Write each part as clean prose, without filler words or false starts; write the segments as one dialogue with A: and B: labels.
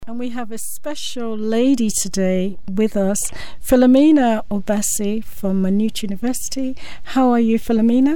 A: And we have a special lady today with us, Philomena Obasi from Maynooth University. How are you, Philomena?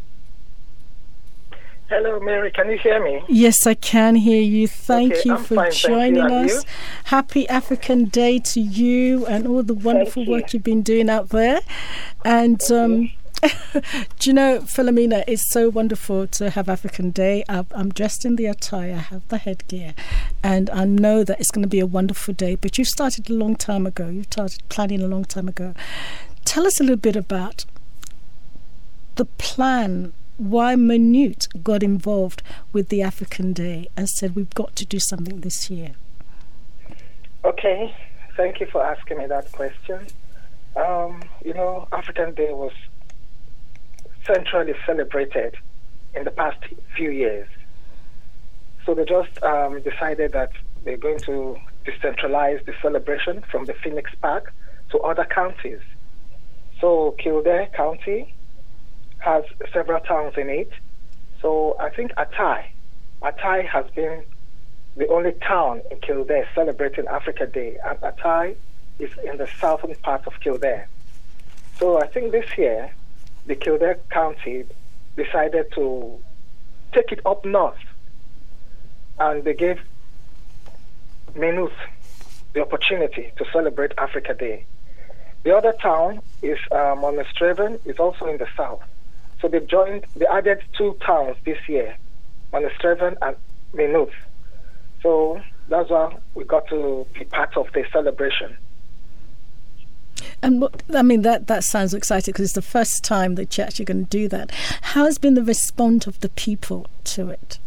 B: Hello, Mary. Can you hear me?
A: Yes, I can hear you. Thank you
B: I'm
A: for
B: fine,
A: joining
B: thank you.
A: us. Happy African Day to you and all the wonderful work you've been doing out there. And do you know, Philomena, it's so wonderful to have African Day. I'm dressed in the attire, I have the headgear, and I know that it's going to be a wonderful day. But you've started a long time ago. You started planning a long time ago. Tell us a little bit about the plan, why Maynooth got involved with the African Day and said we've got to do something this year.
B: Okay, thank you for asking me that question. African Day was centrally celebrated in the past few years. So they just decided that they're going to decentralize the celebration from the Phoenix Park to other counties. So Kildare County has several towns in it. So I think Attai has been the only town in Kildare celebrating Africa Day, and Attai is in the southern part of Kildare. So I think this year, the Kildare County decided to take it up north, and they gave Maynooth the opportunity to celebrate Africa Day. The other town is Monastraven, is also in the south. So they added two towns this year, Monastraven and Maynooth. So that's why we got to be part of the celebration.
A: And that sounds exciting because it's the first time that you're actually going to do that. How has been the response of the people to it?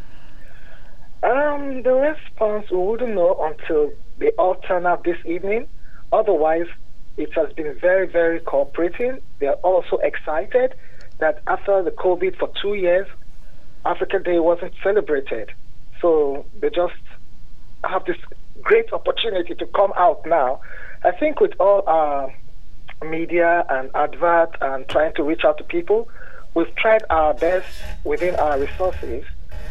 B: The response we wouldn't know until they all turn out this evening. Otherwise, it has been very, very cooperating. They are also excited that after the COVID for 2 years, African Day wasn't celebrated. So they just have this great opportunity to come out now. I think with all our media and advert and trying to reach out to people, we've tried our best within our resources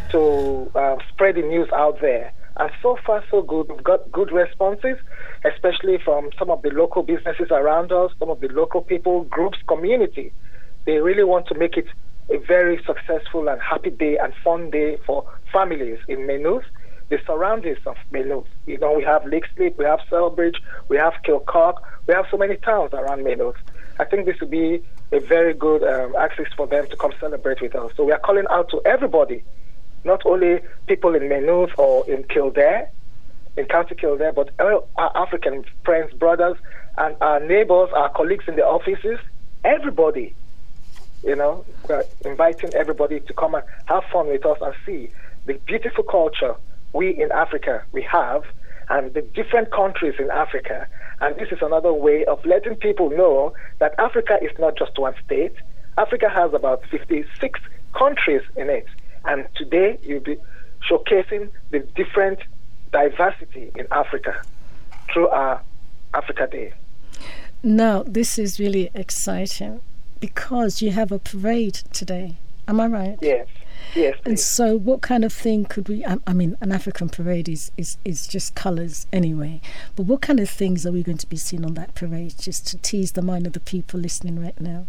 B: to spread the news out there. And so far, so good. We've got good responses, especially from some of the local businesses around us, some of the local people, groups, community. They really want to make it a very successful and happy day and fun day for families in Maynooth, the surroundings of Maynooth. We have Lake Sleep, we have Selbridge, we have Kilcock, we have so many towns around Maynooth. I think this would be a very good access for them to come celebrate with us. So we are calling out to everybody, not only people in Maynooth or in Kildare, in County Kildare, but all our African friends, brothers, and our neighbors, our colleagues in the offices, everybody. We're inviting everybody to come and have fun with us and see the beautiful culture we in Africa we have, and the different countries in Africa. And this is another way of letting people know that Africa is not just one state. Africa has about 56 countries in it. And today you'll be showcasing the different diversity in Africa through our Africa Day.
A: Now, this is really exciting because you have a parade today. Am I right?
B: Yes. Yes, please.
A: And so what kind of thing could we... an African parade is just colours anyway. But what kind of things are we going to be seeing on that parade, just to tease the mind of the people listening right now?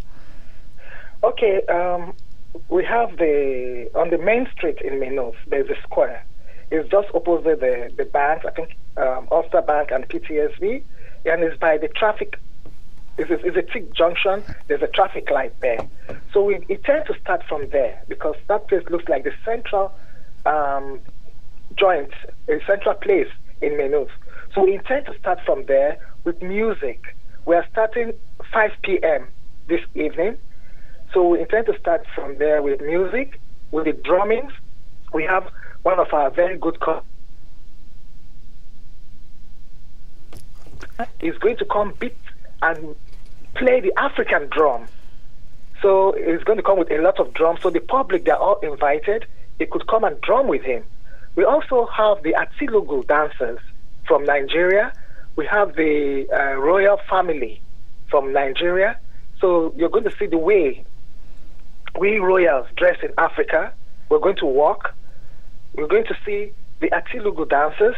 B: Okay, we have on the main street in Maynooth, there's a square. It's just opposite the banks, I think Ulster Bank and PTSB, and it's by the traffic. It's a T junction. There's a traffic light there. So we intend to start from there because that place looks like the central joint, a central place in Maynooth. So we intend to start from there with music. We are starting 5 p.m. this evening. So we intend to start from there with music, with the drummings. We have one of our very good He's going to come beat and play the African drum. So he's going to come with a lot of drums. So the public, they're all invited. They could come and drum with him. We also have the Atilugu dancers from Nigeria. We have the royal family from Nigeria. So you're going to see the way we royals dress in Africa. We're going to walk. We're going to see the Atilugu dancers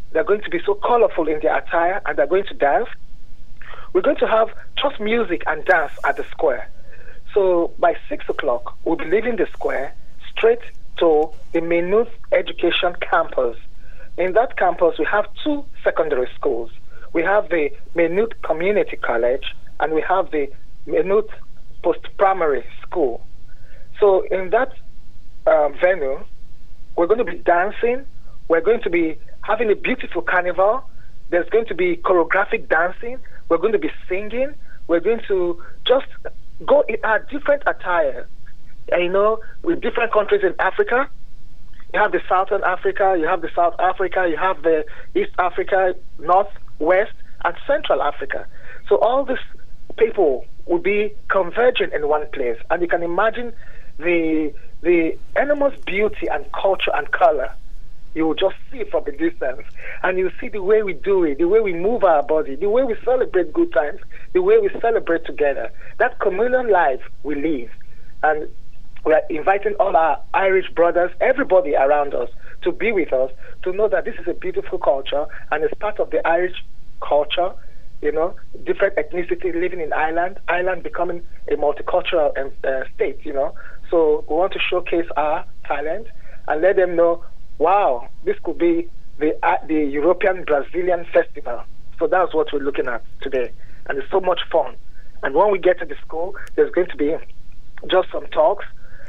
B: They're going to be so colorful in their attire, and they're going to dance. We're going to have just music and dance at the square. So by 6 o'clock, we'll be leaving the square straight to the Maynooth Education Campus. In that campus, we have 2 secondary schools. We have the Maynooth Community College, and we have the Maynooth Post-Primary School. So in that venue, we're going to be dancing. We're going to be having a beautiful carnival. There's going to be choreographic dancing. We're going to be singing. We're going to just go in our different attire. With different countries in Africa. You have the Southern Africa, you have the South Africa, you have the East Africa, North, West, and Central Africa. So all these people will be converging in one place. And you can imagine the enormous beauty and culture and color. You will just see from a distance. And you see the way we do it, the way we move our body, the way we celebrate good times, the way we celebrate together. That communal life we live. And we are inviting all our Irish brothers, everybody around us, to be with us, to know that this is a beautiful culture and it's part of the Irish culture, different ethnicity living in Ireland, Ireland becoming a multicultural state, So we want to showcase our talent and let them know, wow, this could be the European Brazilian Festival. So that's what we're looking at today. And it's so much fun. And when we get to the school, there's going to be just some talks.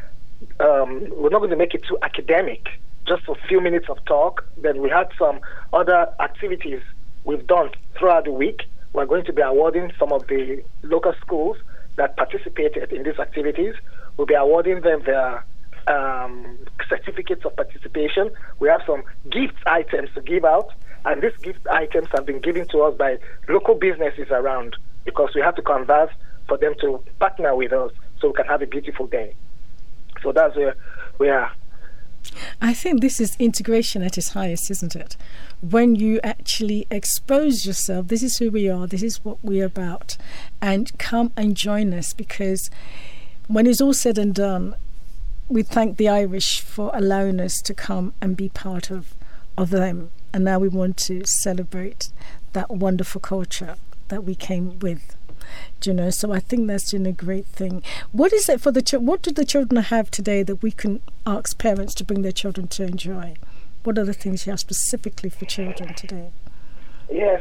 B: We're not going to make it too academic, just a few minutes of talk. Then we had some other activities we've done throughout the week. We're going to be awarding some of the local schools that participated in these activities. We'll be awarding them their certificates of participation. We have some gift items to give out, and these gift items have been given to us by local businesses around because we have to converse for them to partner with us so we can have a beautiful day. So that's where we are.
A: I think this is integration at its highest, isn't it? When you actually expose yourself, this is who we are, this is what we're about, and come and join us, because when it's all said and done, we thank the Irish for allowing us to come and be part of them. And now we want to celebrate that wonderful culture that we came with. So I think that's a great thing. What is it for what do the children have today that we can ask parents to bring their children to enjoy? What are the things you have specifically for children today?
B: Yes,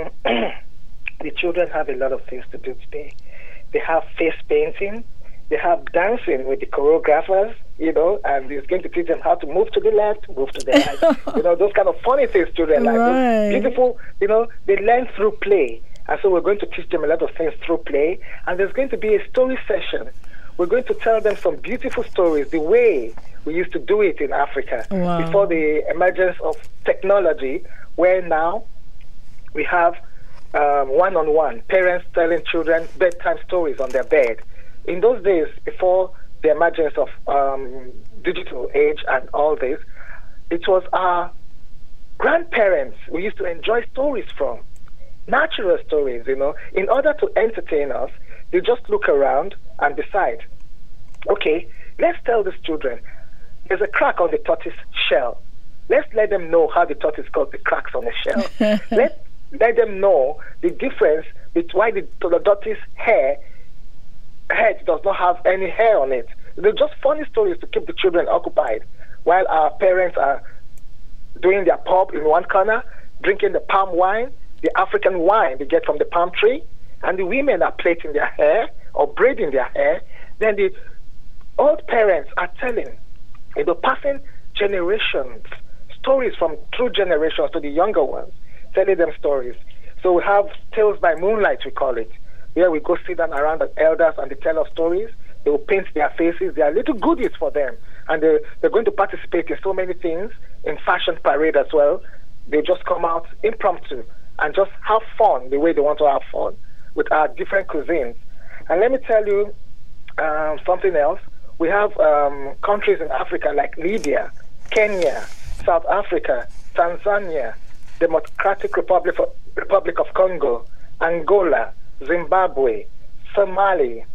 B: the children have a lot of things to do today. They have face painting. They have dancing with the choreographers, and it's going to teach them how to move to the left, move to the right. Those kind of funny things children like.
A: Right.
B: Those beautiful, they learn through play. And so we're going to teach them a lot of things through play. And there's going to be a story session. We're going to tell them some beautiful stories, the way we used to do it in Africa.
A: Wow.
B: Before the emergence of technology, where now we have one-on-one, parents telling children bedtime stories on their bed. In those days, before the emergence of digital age and all this, it was our grandparents we used to enjoy stories from. Natural stories, In order to entertain us, they just look around and decide, okay, let's tell these children, there's a crack on the tortoise shell. Let's let them know how the tortoise got the cracks on the shell. Let them know the difference between why the tortoise head does not have any hair on it. They're just funny stories to keep the children occupied, while our parents are doing their pub in one corner, drinking the palm wine, the African wine they get from the palm tree, and the women are plaiting their hair or braiding their hair. Then the old parents are telling, passing generations, stories from through generations to the younger ones, telling them stories. So we have Tales by Moonlight, we call it, where we go sit down around the elders and they tell us stories. They will paint their faces. There are little goodies for them. And they're going to participate in so many things, in fashion parade as well. They just come out impromptu and just have fun the way they want to have fun with our different cuisines. And let me tell you something else. We have countries in Africa like Libya, Kenya, South Africa, Tanzania, Democratic Republic of Congo, Angola, Zimbabwe, Somalia,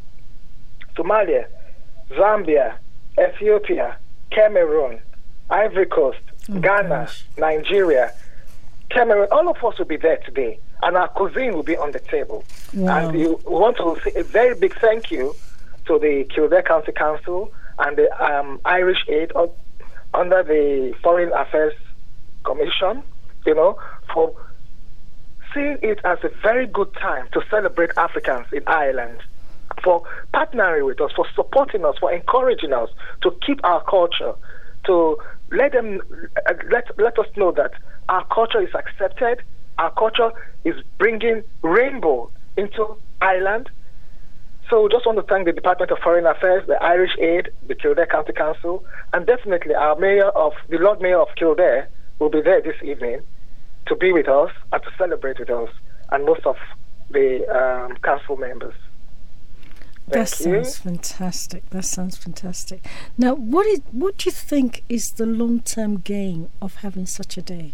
B: Zambia, Ethiopia, Cameroon, Ivory Coast, Ghana, Nigeria, Cameron, all of us will be there today, and our cuisine will be on the table.
A: Wow.
B: And we want to say a very big thank you to the Kildare County Council and the Irish Aid under the Foreign Affairs Commission, for seeing it as a very good time to celebrate Africans in Ireland, for partnering with us, for supporting us, for encouraging us to keep our culture, to let us know that our culture is accepted, our culture is bringing rainbow into Ireland. So we just want to thank the Department of Foreign Affairs, the Irish Aid, the Kildare County Council, and definitely the Lord Mayor of Kildare will be there this evening to be with us and to celebrate with us, and most of the council members.
A: That sounds fantastic. That sounds fantastic. Now, what do you think is the long-term gain of having such a day?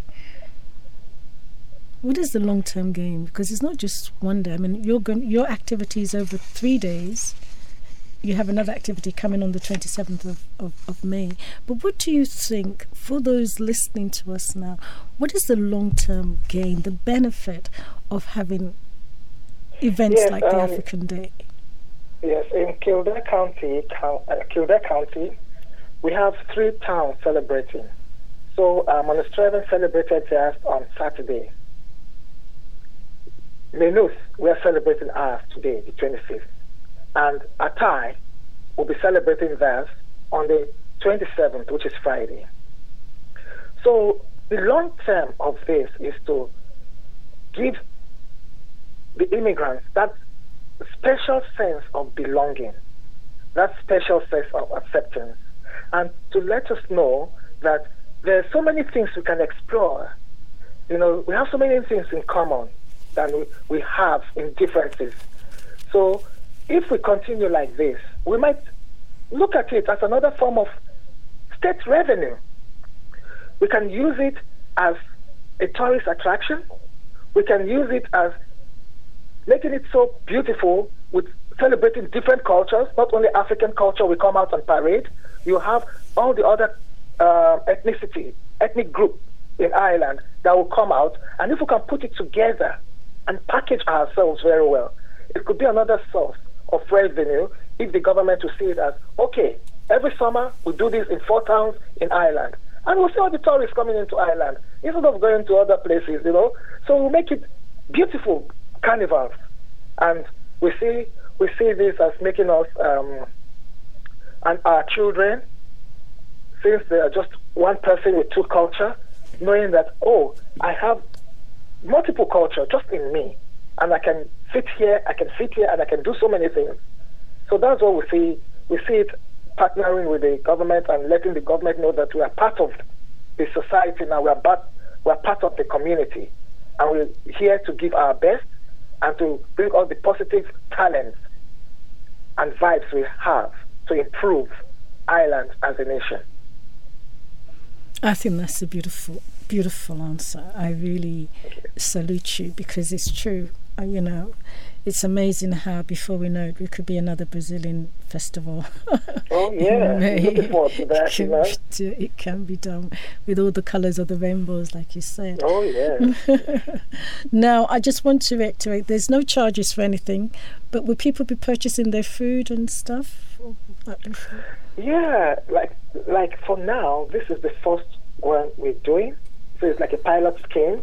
A: What is the long-term gain? Because it's not just one day. I mean, your activity is over 3 days. You have another activity coming on the 27th of May. But what do you think, for those listening to us now, what is the long-term gain, the benefit of having events like the African Day?
B: Yes, in Kildare County, we have 3 towns celebrating. So Monasterevin celebrated theirs on Saturday. Maynooth, we are celebrating ours today, the 25th. And Attai will be celebrating theirs on the 27th, which is Friday. So the long term of this is to give the immigrants that special sense of belonging, that special sense of acceptance, and to let us know that there are so many things we can explore. We have so many things in common than we have in differences. So if we continue like this, we might look at it as another form of state revenue. We can use it as a tourist attraction. We can use it as making it so beautiful with celebrating different cultures, not only African culture we come out on parade. You have all the other ethnic group in Ireland that will come out, and if we can put it together and package ourselves very well, it could be another source of revenue if the government will see it as, okay, every summer we do this in 4 towns in Ireland, and we'll see all the tourists coming into Ireland instead of going to other places, So we'll make it beautiful carnivals, and we see this as making us and our children, since they are just one person with 2 culture, knowing that, I have multiple culture just in me, and I can fit here, and I can do so many things. So that's what we see. We see it partnering with the government and letting the government know that we are part of the society now. We are part of the community, and we're here to give our best and to bring all the positive talents and vibes we have to improve Ireland as a nation.
A: I think that's a beautiful, beautiful answer. I really salute you, because it's true. It's amazing how before we know it, we could be another Brazilian festival.
B: Oh yeah, looking forward to that.
A: It can be done with all the colours of the rainbows, like you said.
B: Oh yeah.
A: Now, I just want to reiterate: there's no charges for anything, but will people be purchasing their food and stuff?
B: Yeah, like for now, this is the first one we're doing, so it's like a pilot scheme.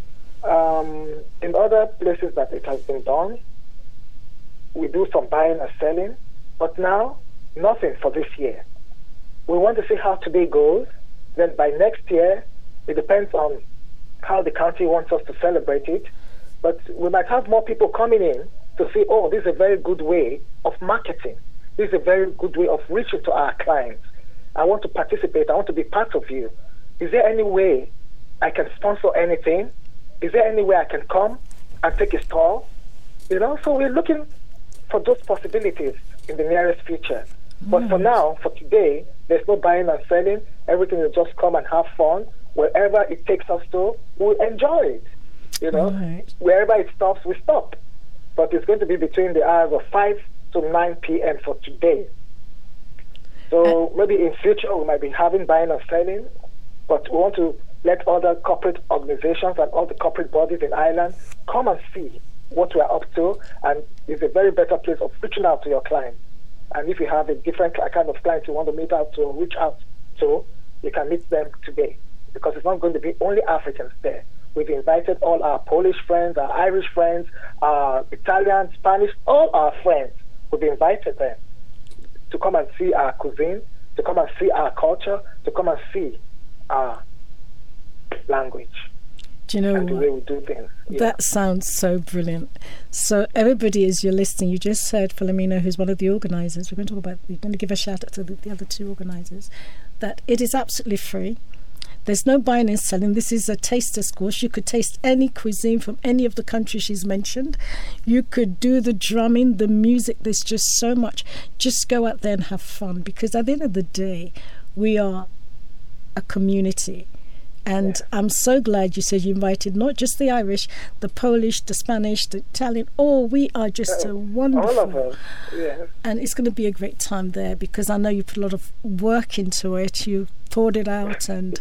B: In other places that it has been done, we do some buying and selling, but now nothing for this year. We want to see how today goes. Then by next year, it depends on how the county wants us to celebrate it. But we might have more people coming in to see, this is a very good way of marketing. This is a very good way of reaching to our clients. I want to participate. I want to be part of you. Is there any way I can sponsor anything? Is there any way I can come and take a stall? So we're looking for those possibilities in the nearest future. But for now, for today, there's no buying and selling. Everything is just come and have fun. Wherever it takes us to, we'll enjoy it.
A: Right.
B: Wherever it stops, we stop. But it's going to be between the hours of 5 to 9 p.m. for today. So maybe in future we might be having buying and selling, but we want to let other corporate organizations and all the corporate bodies in Ireland come and see what we're up to, and it's a very better place of reaching out to your clients. And if you have a different kind of client you want to meet out to, reach out to, you can meet them today, because it's not going to be only Africans there. We've invited all our Polish friends, our Irish friends, our Italian, Spanish, all our friends. We've invited them to come and see our cuisine, to come and see our culture, to come and see our language.
A: Do you know
B: and the way we do things. Yeah.
A: That sounds so brilliant. So everybody, as you're listening, you just heard Philomena, who's one of the organisers. We're going to give a shout out to the other two organisers, that it is absolutely free. There's no buying and selling. This is a taster's course. You could taste any cuisine from any of the countries she's mentioned. You could do the drumming, the music. There's just so much. Just go out there and have fun, because at the end of the day, we are a community. And I'm so glad you said you invited not just the Irish, the Polish, the Spanish, the Italian. Oh, we are just a wonderful.
B: All of us, yes.
A: And it's going to be a great time there, because I know you put a lot of work into it. You poured it out, and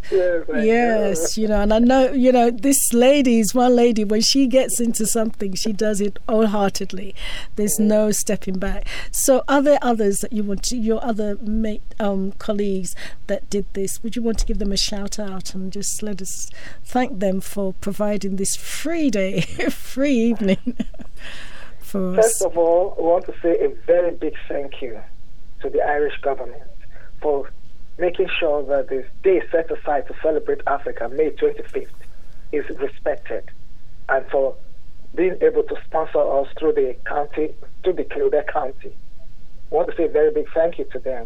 A: yes, and I know, this lady is one lady. When she gets into something, she does it wholeheartedly. There's no stepping back. So are there others that you want to, your other colleagues that did this, would you want to give them a shout out and just let us thank them for providing this free day, free evening for us?
B: First of all, I want to say a very big thank you to the Irish government for making sure that this day set aside to celebrate Africa, May 25th, is respected, and for being able to sponsor us through the county, through the Kildare County. I want to say a very big thank you to them,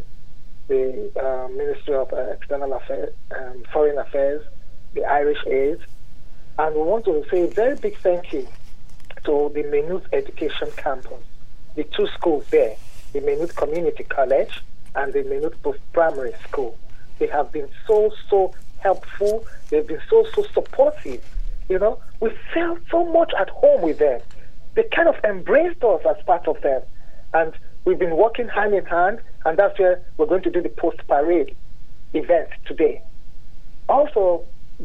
B: the Ministry of External Affairs, Foreign Affairs, the Irish Aid, and we want to say a very big thank you to the Maynooth Education Campus, the two schools there, the Maynooth Community College and the Maynooth Post-Primary School. They have been so helpful. They've been so supportive. We felt so much at home with them. They kind of embraced us as part of them. And we've been working hand in hand, and that's where we're going to do the post-parade event today. Also,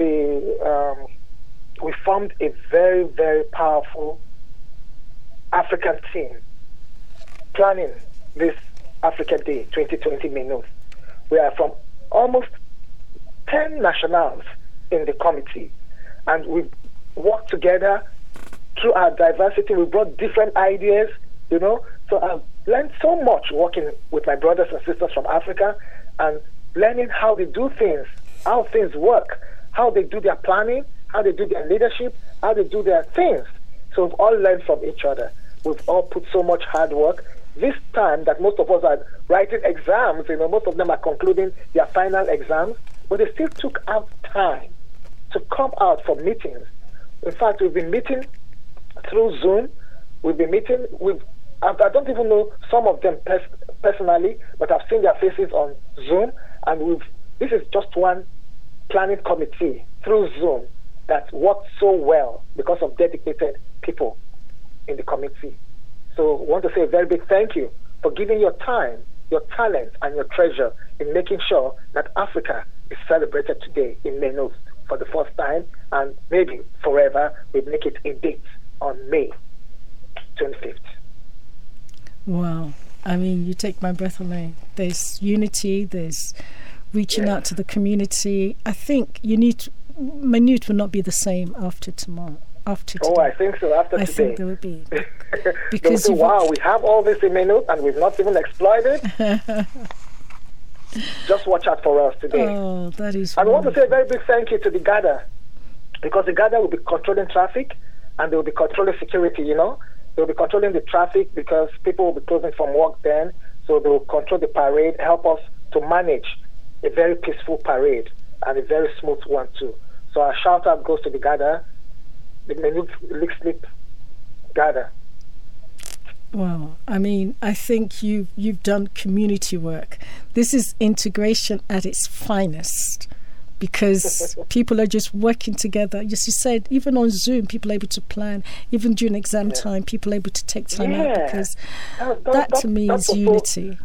B: we formed a very, very powerful African team planning this Africa Day 2020 Maynooth. We are from almost 10 nationals in the committee, and we worked together through our diversity. We brought different ideas, so I've learned so much working with my brothers and sisters from Africa and learning how they do things, how things work, how they do their planning, how they do their leadership, how they do their things. So we've all learned from each other. We've all put so much hard work. This time that most of us are writing exams, most of them are concluding their final exams, but they still took out time to come out for meetings. In fact, we've been meeting through Zoom. We've been meeting with, I don't even know some of them personally, but I've seen their faces on Zoom, and this is just one planning committee through Zoom that worked so well because of dedicated people in the committee. So I want to say a very big thank you for giving your time, your talent, and your treasure in making sure that Africa is celebrated today in Maynooth for the first time, and maybe forever. We make it a date on May 25th.
A: Wow. I mean, you take my breath away. There's unity, there's reaching out to the community. I think Maynooth will not be the same after tomorrow. After today.
B: Oh, I think so. After today,
A: I think there would be, because
B: wow, we have all this in Maynooth and we've not even exploited. Just watch out for us today.
A: Oh, that is.
B: And I want to say a very big thank you to the GADA, because the GADA will be controlling traffic and they will be controlling security. They will be controlling the traffic because people will be closing from work then, so they will control the parade, help us to manage a very peaceful parade and a very smooth one too. So our shout out goes to the GADA. The Maynooth Leixlip GADA.
A: Wow, I mean, I think you've done community work. This is integration at its finest, because people are just working together. Yes, you said even on Zoom, people are able to plan. Even during exam time, people are able to take time out, because that to me is unity.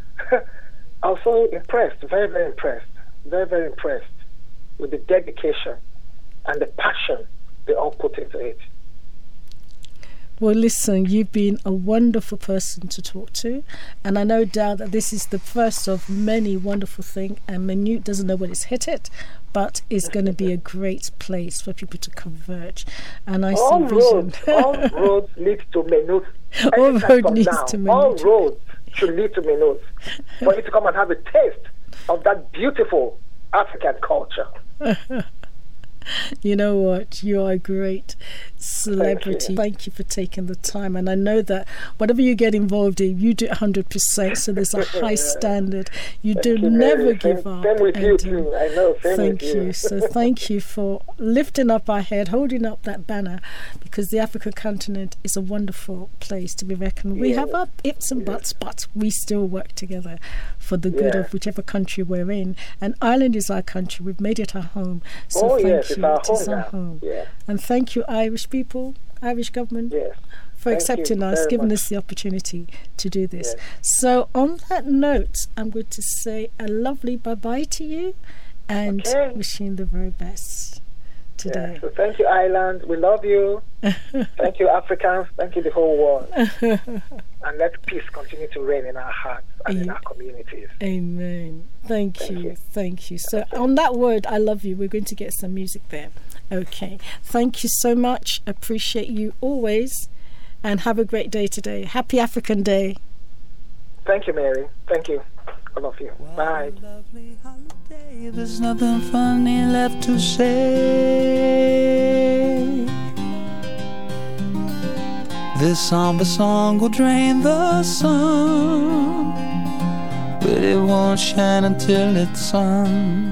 B: I was so impressed, very, very impressed, very, very impressed with the dedication and the passion they all put into it.
A: Well, listen, you've been a wonderful person to talk to, and I no doubt that this is the first of many wonderful things, and Minute doesn't know when it's hit it, but it's going to be a great place for people to converge. And I see vision.
B: All roads lead to Minute.
A: All roads lead to Minute.
B: All roads should lead to Minute for you to come and have a taste of that beautiful African culture.
A: You know what? You are a great celebrity. Thank you for taking the time. And I know that whatever you get involved in, you do it 100%. So there's a high standard. You never give up.
B: Same with you too. I know.
A: Thank you. So thank you for lifting up our head, holding up that banner, because the African continent is a wonderful place to be reckoned. We have our ifs and buts, but we still work together for the good of whichever country we're in. And Ireland is our country. We've made it our home. So thank you. It's our home. Yeah. And thank you, Irish people, Irish government, for accepting us, giving us the opportunity to do this. Yes. So on that note, I'm going to say a lovely bye-bye to you and wishing you the very best today.
B: So thank you, Ireland. We love you. Thank you, Africans. Thank you, the whole world. And let peace continue to reign in our hearts and in our communities.
A: Amen. Thank you. So on that word, I love you, we're going to get some music there. Okay. Thank you so much. Appreciate you always. And have a great day today. Happy African Day.
B: Thank you, Mary. Thank you. I love you. Bye.
C: Lovely holiday. There's nothing funny left to say. This somber song will drain the sun, but it won't shine until it's sun.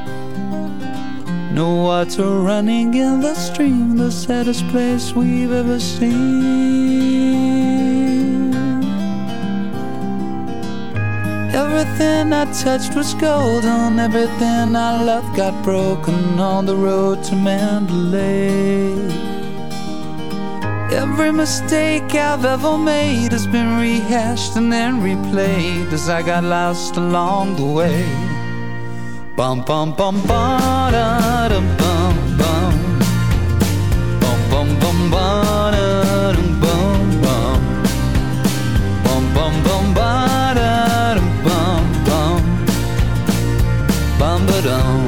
C: No water running in the stream, the saddest place we've ever seen. Everything I touched was golden, everything I loved got broken on the road to Mandalay. Every mistake I've ever made has been rehashed and then replayed as I got lost along the way. Bum bum bum ba da dum bum bum. Bum bum bum ba da dum bum bum. Bum bum bum ba da dum bum bum. Bum ba dum.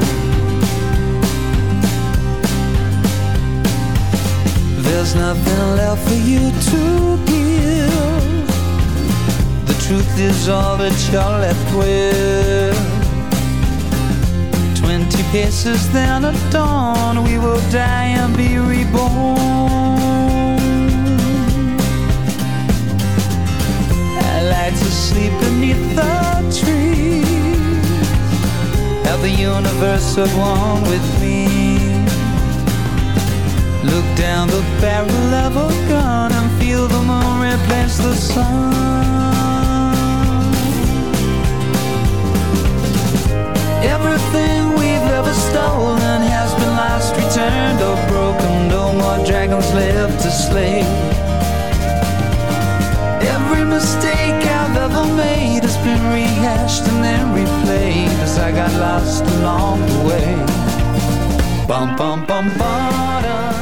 C: There's nothing left for you to give. The truth is all that you're left with. 20 paces then at dawn, we will die and be reborn. I like to sleep beneath the trees, have the universe at one with me. Look down the barrel of a gun and feel the moon replace the sun. Everything we've ever stolen has been lost, returned or broken. No more dragons left to slay. Every mistake I've ever made has been rehashed and then replayed as I got lost along the way. Bum bum bum ba da.